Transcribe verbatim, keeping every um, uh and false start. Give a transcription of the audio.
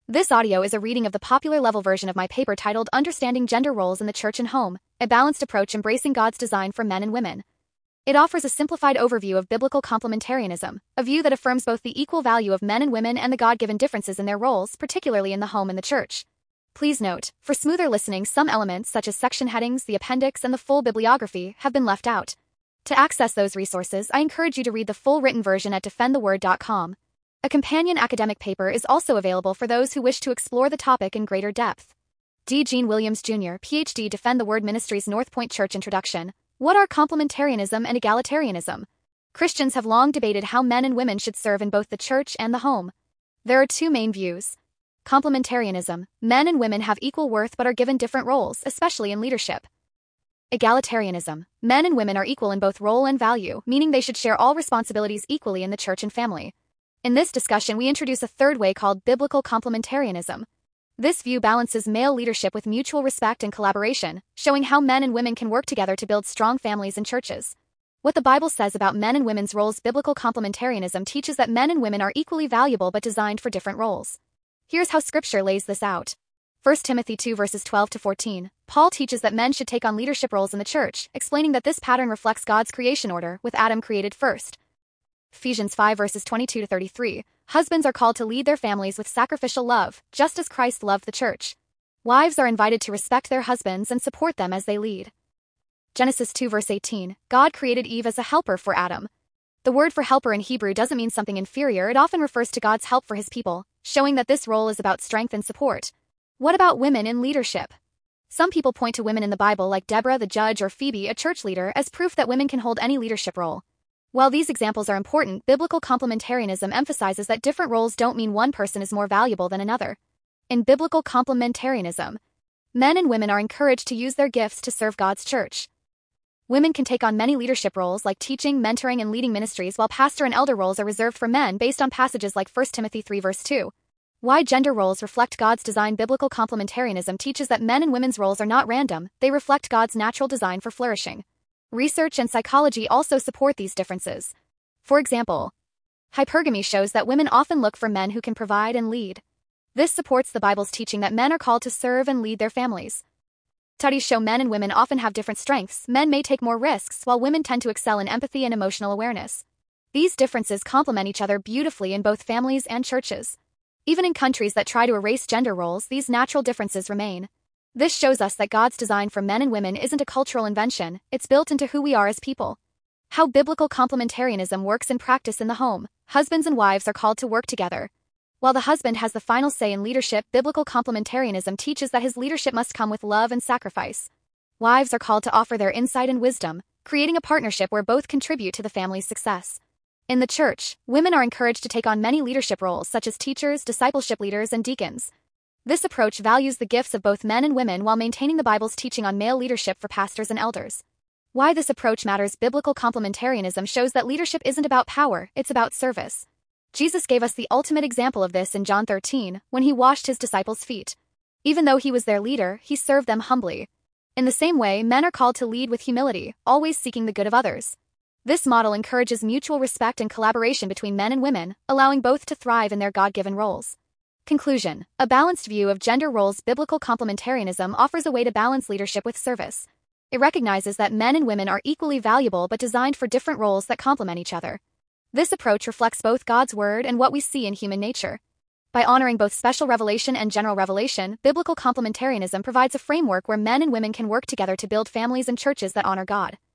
This audio is a reading of the popular level version of my paper titled Understanding Gender Roles in the Church and Home, a Balanced Approach Embracing God's Design for Men and Women. It offers a simplified overview of biblical complementarianism, a view that affirms both the equal value of men and women and the God-given differences in their roles, particularly in the home and the church. Please note, for smoother listening, some elements such as section headings, the appendix, and the full bibliography have been left out. To access those resources, I encourage you to read the full written version at defend the word dot com. A companion academic paper is also available for those who wish to explore the topic in greater depth. D. Gene Williams, Junior, P H D, Defend the Word Ministries, North Point Church. Introduction. What are complementarianism and egalitarianism? Christians have long debated how men and women should serve in both the church and the home. There are two main views. Complementarianism. Men and women have equal worth but are given different roles, especially in leadership. Egalitarianism. Men and women are equal in both role and value, meaning they should share all responsibilities equally in the church and family. In this discussion, we introduce a third way called biblical complementarianism. This view balances male leadership with mutual respect and collaboration, showing how men and women can work together to build strong families and churches. What the Bible says about men and women's roles. Biblical complementarianism teaches that men and women are equally valuable but designed for different roles. Here's how Scripture lays this out. First Timothy two verses twelve to fourteen. Paul teaches that men should take on leadership roles in the church, explaining that this pattern reflects God's creation order, with Adam created first. Ephesians five verses twenty-two to thirty-three. Husbands are called to lead their families with sacrificial love, just as Christ loved the church. Wives are invited to respect their husbands and support them as they lead. Genesis two verse eighteen. God created Eve as a helper for Adam. The word for helper in Hebrew doesn't mean something inferior, it often refers to God's help for his people, showing that this role is about strength and support. What about women in leadership? Some people point to women in the Bible like Deborah the judge or Phoebe, a church leader, as proof that women can hold any leadership role. While these examples are important, biblical complementarianism emphasizes that different roles don't mean one person is more valuable than another. In biblical complementarianism, men and women are encouraged to use their gifts to serve God's church. Women can take on many leadership roles like teaching, mentoring, and leading ministries, while pastor and elder roles are reserved for men based on passages like First Timothy three verse two. Why gender roles reflect God's design. Biblical complementarianism teaches that men and women's roles are not random, they reflect God's natural design for flourishing. Research and psychology also support these differences. For example, hypergamy shows that women often look for men who can provide and lead. This supports the Bible's teaching that men are called to serve and lead their families. Studies show men and women often have different strengths. Men may take more risks, while women tend to excel in empathy and emotional awareness. These differences complement each other beautifully in both families and churches. Even in countries that try to erase gender roles, these natural differences remain. This shows us that God's design for men and women isn't a cultural invention, it's built into who we are as people. How biblical complementarianism works in practice in the home. Husbands and wives are called to work together. While the husband has the final say in leadership, biblical complementarianism teaches that his leadership must come with love and sacrifice. Wives are called to offer their insight and wisdom, creating a partnership where both contribute to the family's success. In the church, women are encouraged to take on many leadership roles such as teachers, discipleship leaders, and deacons. This approach values the gifts of both men and women while maintaining the Bible's teaching on male leadership for pastors and elders. Why this approach matters. Biblical complementarianism shows that leadership isn't about power, it's about service. Jesus gave us the ultimate example of this in John thirteen, when he washed his disciples' feet. Even though he was their leader, he served them humbly. In the same way, men are called to lead with humility, always seeking the good of others. This model encourages mutual respect and collaboration between men and women, allowing both to thrive in their God-given roles. Conclusion. A balanced view of gender roles. Biblical complementarianism offers a way to balance leadership with service. It recognizes that men and women are equally valuable but designed for different roles that complement each other. This approach reflects both God's word and what we see in human nature. By honoring both special revelation and general revelation, biblical complementarianism provides a framework where men and women can work together to build families and churches that honor God.